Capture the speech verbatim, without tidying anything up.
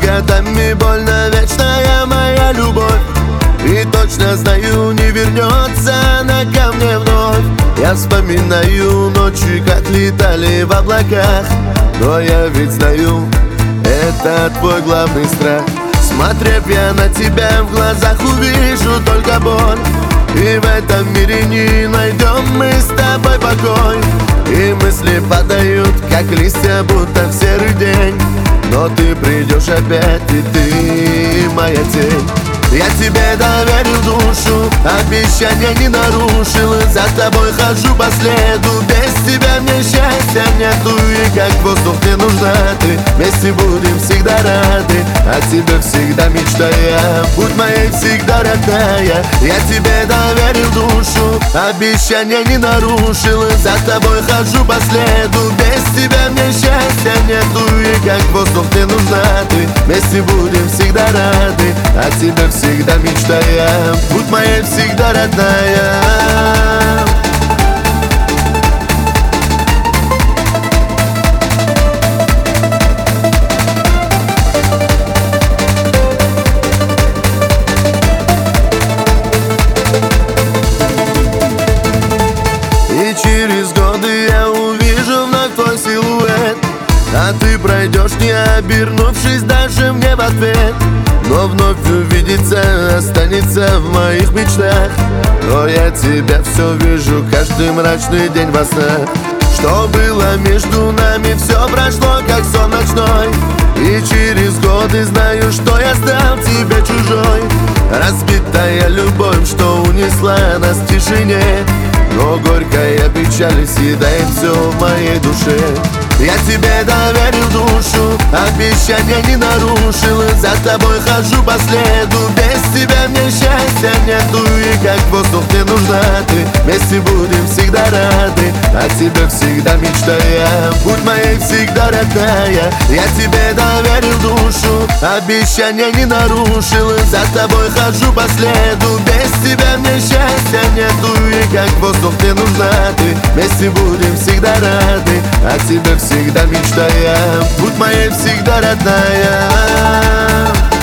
годами больно, вечная моя любовь. И точно знаю, не вернется она ко мне вновь. Я вспоминаю ночи, как летали в облаках, но я ведь знаю, это твой главный страх. Смотрев я на тебя, в глазах увижу только боль. И в этом мире не найдем мы с тобой покой. И мысли падают, как листья, будто в серый день. Но ты придешь опять, и ты моя тень. Я тебе доверил душу, обещания не нарушил. За тобой хожу по следу, без тебя мне счастья нету. И как воздух мне нужна ты, вместе будем всегда рады. О тебе всегда мечтая, будь моей всегда родная. Я тебе доверил душу, обещания не нарушил. За тобой хожу по следу, без тебя мне счастья нету. И как воздух мне нужна ты, вместе будем всегда рады. О тебе всегда мечтая, будь моей всегда родная. И через годы я увижу вновь твой силуэт, а ты пройдешь, не обернувшись даже мне в ответ. Но вновь увидеться останется в моих мечтах. Но я тебя все вижу каждый мрачный день во снах. Что было между нами, все прошло как сон ночной. И через годы знаю, что я стал тебе чужой. Разбитая любовь, что унесла нас в тишине. Но горькая печаль съедает все в моей душе. Я тебе доверил душу, обещания не нарушил. За тобой хожу по следу, без тебя мне счастья нету. И как воздух мне нужна ты, вместе будем всегда рады. О тебе всегда мечтая, будь моей всегда родная. Я тебе доверил душу, обещания не нарушил. За тобой хожу по следу, без тебя мне счастья нету. И как воздух мне нужна ты, вместе будем всегда рады. О тебе всегда мечтая, будь моей всегда родная.